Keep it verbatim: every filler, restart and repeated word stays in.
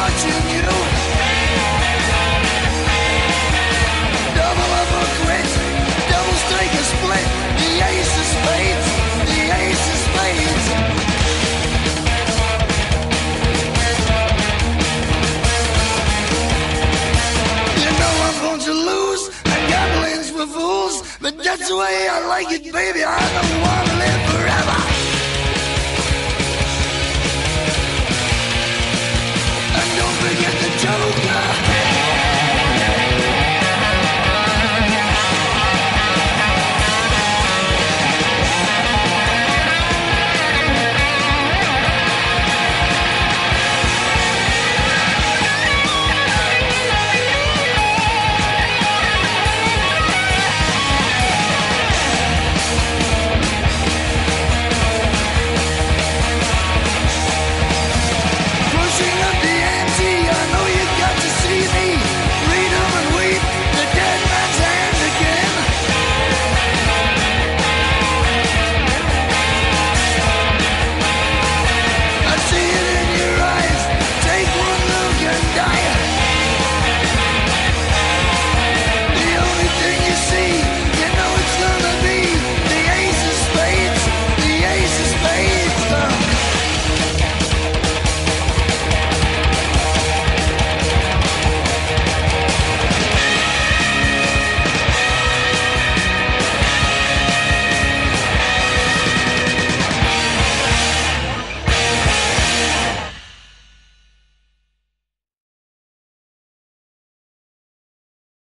watching you. Double up or quit, double strike or split. The ace of spades, the ace of spades. You know I'm going to lose, and gambling's for fools. But that's the way I like it, baby. I don't want to live